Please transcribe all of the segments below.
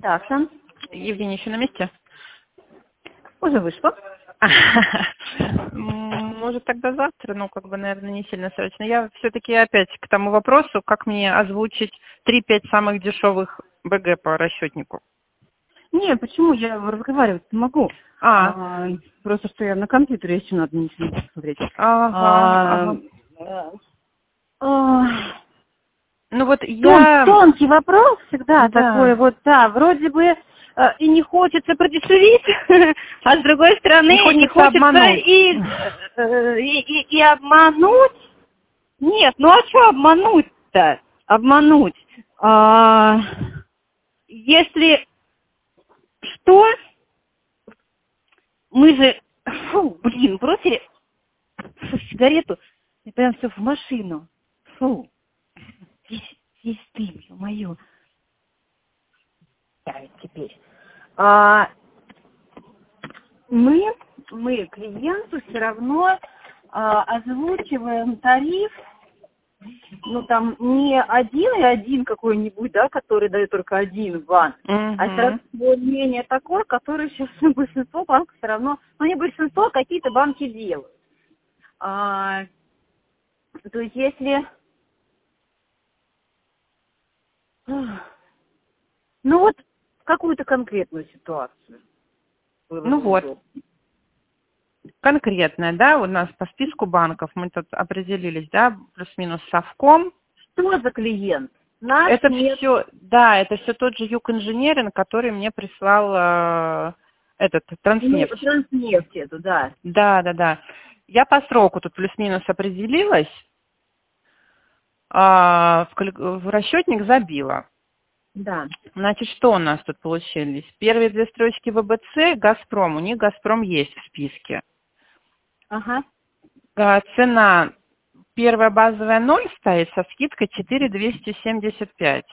Так, Сан, Евгений еще на месте? уже вышло. Может, тогда завтра, наверное, не сильно срочно. Я все-таки опять к тому вопросу, как мне озвучить 3-5 самых дешевых БГ по расчетнику. Не, почему? Я разговаривать не могу. Просто что я на компьютере еще надо не посмотреть. Ага. Ну вот Тонкий вопрос всегда такой вот, да, вроде бы и не хочется продешевить, а с другой стороны не хочется обмануть. И обмануть. Нет, ну а что обмануть-то? Обмануть. Если что, мы же, бросили сигарету и прям все в машину. Здесь дым, ё-моё. Так, теперь. Мы клиенту все равно озвучиваем тариф, там не 1,1 какой-нибудь, да, который дает только один банк, а все равно более-менее такой, который сейчас большинство банков все равно, не большинство, какие-то банки делают. То есть если... какую-то конкретную ситуацию. Конкретная, да, у нас по списку банков мы тут определились, да, плюс-минус совком. Что за клиент? Это все тот же Юг Инженеринг, который мне прислал Транснефть. Транснефть эту, да. Да. Я по сроку тут плюс-минус определилась, в расчетник забила. Да. Значит, что у нас тут получились? Первые две строчки ВБЦ, Газпром. У них Газпром есть в списке. Ага. Цена первая базовая 0 стоит со скидкой 4,275.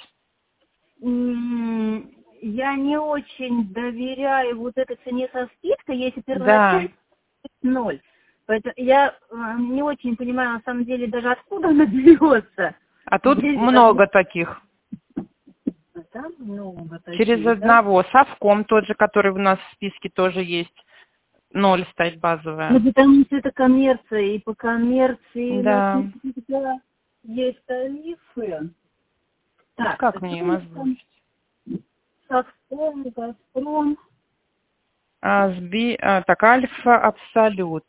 Я не очень доверяю вот этой цене со скидкой, если первоначально 0. Поэтому я не очень понимаю, на самом деле, даже откуда она берется. А тут много таких. Там много таких. Через одного. Совком тот же, который у нас в списке тоже есть. 0 стоит базовая. Потому что это коммерция, и по коммерции есть тарифы. Так, как мне им озвучить? Совком, Газпром. Альфа Абсолют.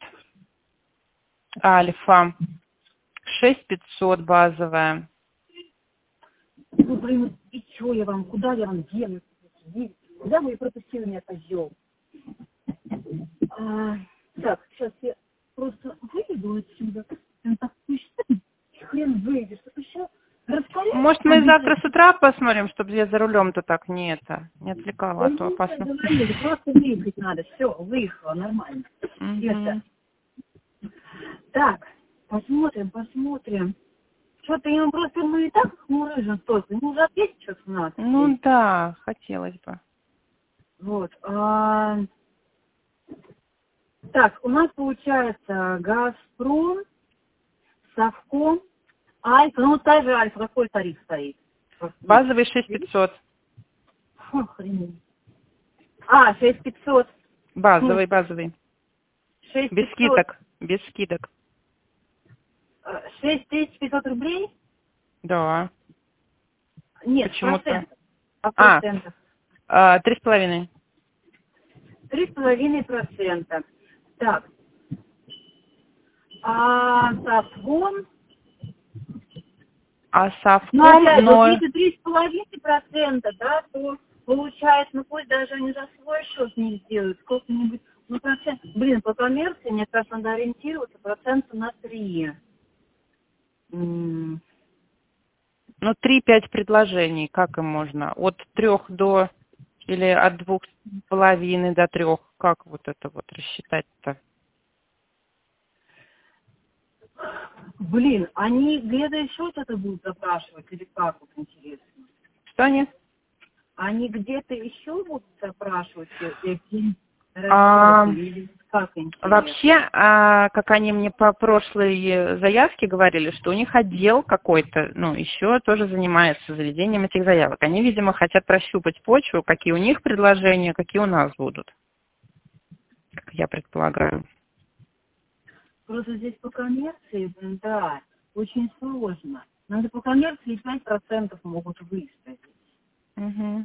Альфа 6500 базовая. И что я вам, куда я вам дену? Куда вы пропустили меня, козел? Так, сейчас я просто выйду отсюда. Так, хрен выйдешь. Может, мы завтра с утра посмотрим, чтобы я за рулем-то так не отвлекала, а то опасно. Просто выехать надо. Все, выехала, нормально. Так, посмотрим. Что-то ему просто мы и так хмурыжим столько. Ему уже ответить что-то надо. Да, хотелось бы. Вот. Так, у нас получается Газпром, Совком, Альфа. Та же Альфа, какой тариф стоит? Базовый 6500. Охренеть. 6500. Базовый. 6500. Без скидок. 6500 рублей? Да. Нет, почему-то. процентов. 3,5. 3,5%. Так. Совком? Совком 0. Если 3,5%, да, то получается, пусть даже они за свой счет не сделают, сколько-нибудь, процент. По коммерции, мне кажется, надо ориентироваться процента на 3. 3-5 предложений, как им можно? От 3 до, или от 2,5 до 3, как вот это рассчитать-то? Они где-то еще что-то будут запрашивать, или как, интересно? Что они? Они где-то еще будут запрашивать эти расчеты? как интересно. Вообще, как они мне по прошлой заявке говорили, что у них отдел какой-то, ну, еще тоже занимается заведением этих заявок. Они, видимо, хотят прощупать почву, какие у них предложения, какие у нас будут, как я предполагаю. Просто здесь по коммерции, да, очень сложно. Надо по коммерции 5% могут выставить. Угу.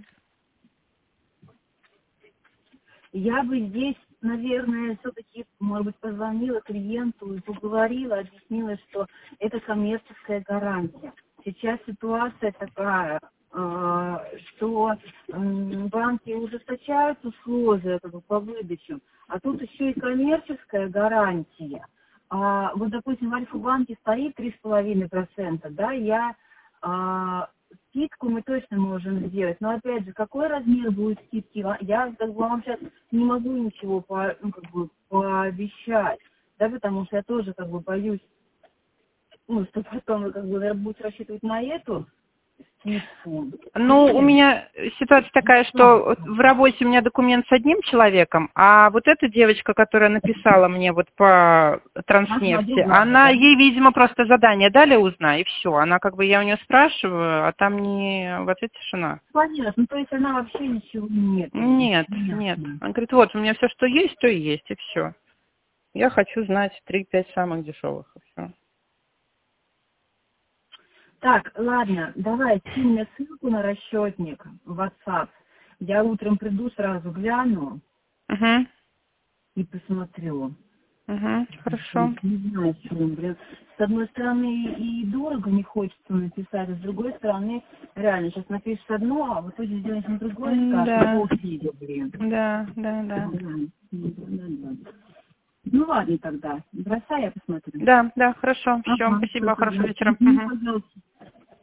Я бы здесь, наверное, все-таки, может быть, позвонила клиенту и поговорила, объяснила, что это коммерческая гарантия. Сейчас ситуация такая, что банки ужесточают условия как бы, по выдачам, а тут еще и коммерческая гарантия. Вот, допустим, в Альфа-банке стоит 3,5%, да, скидку мы точно можем сделать, но опять же, какой размер будет скидки, я как бы вам сейчас не могу ничего пообещать, да, потому что я тоже как бы боюсь, ну, что потом вы как бы будете рассчитывать на эту скидку. Ну, у меня ситуация такая, что в работе у меня документ с одним человеком, а вот эта девочка, которая написала мне вот по Транснефти, она, ей, видимо, просто задание дали узнай, и все. Она как бы, я у нее спрашиваю, а там не в ответ тишина. Понятно, то есть она вообще ничего нет. Нет. Она говорит, вот, у меня все, что есть, то и есть, и все. Я хочу знать 3-5 самых дешевых, и все. Так, ладно, давай, скинь мне ссылку на расчетник в WhatsApp. Я утром приду, сразу гляну и посмотрю. Хорошо. Не знаю, почему, блин. С одной стороны, и дорого не хочется написать, а с другой стороны, реально, сейчас напишешь одно, а в итоге сделаешь на другое, скажешь, блин. Да. Ну ладно тогда, бросай, я посмотрю. Да, хорошо. Все, спасибо, хорошего вечера. Пожалуйста.